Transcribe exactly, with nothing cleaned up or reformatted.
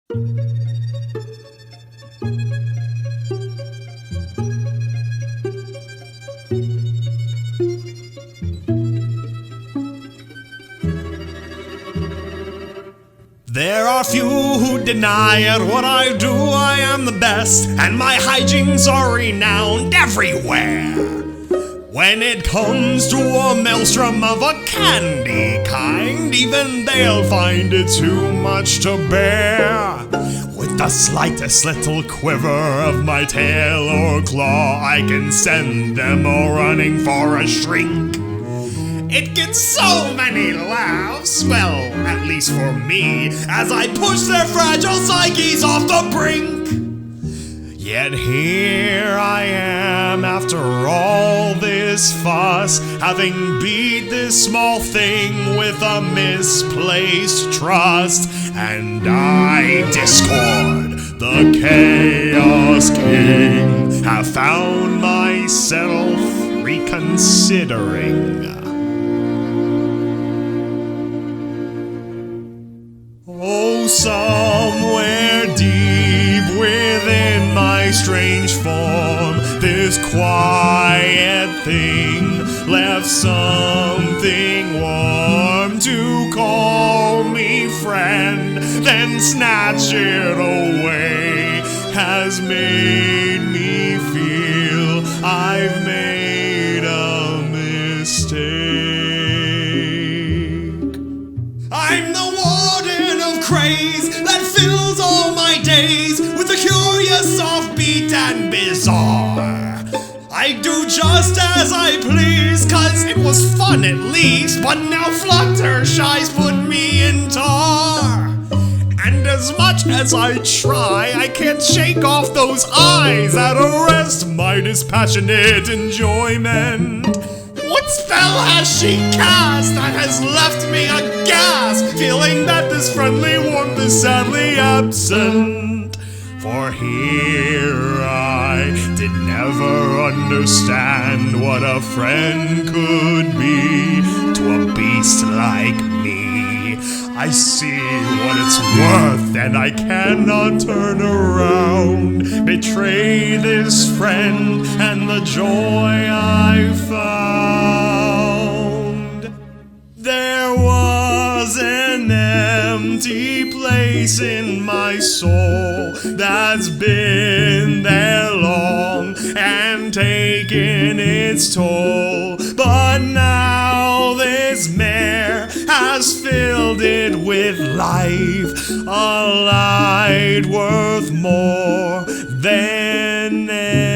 There are few who deny it. What I do, I am the best, and my hijinks are renowned everywhere. When it comes to a maelstrom of a candy kind, even they'll find it too much to bear. With the slightest little quiver of my tail or claw, I can send them all running for a shrink. It gets so many laughs, well, at least for me, as I push their fragile psyches off the brink. Yet here I am, after all this fuss, having beat this small thing with a misplaced trust. And I, Discord, the Chaos King, have found myself reconsidering. Oh, somewhere deep within my strange form, this quiet thing left something warm to call me friend, then snatch it away, has made me feel I've made a mistake. I'm the warden of craze that fills all my days with the curious, offbeat, and bizarre. I do just as I please, cause it was fun at least, but now Fluttershy's put me in tar. And as much as I try, I can't shake off those eyes that arrest my dispassionate enjoyment. What spell has she cast that has left me aghast, feeling that this friendly warmth is sadly absent? For here I did never understand what a friend could be to a beast like me. I see what it's worth and I cannot turn around, betray this friend and the joy I found. There was an empty place in my soul that's been there long and taken its toll, but now this mare has filled it with life, a light worth more than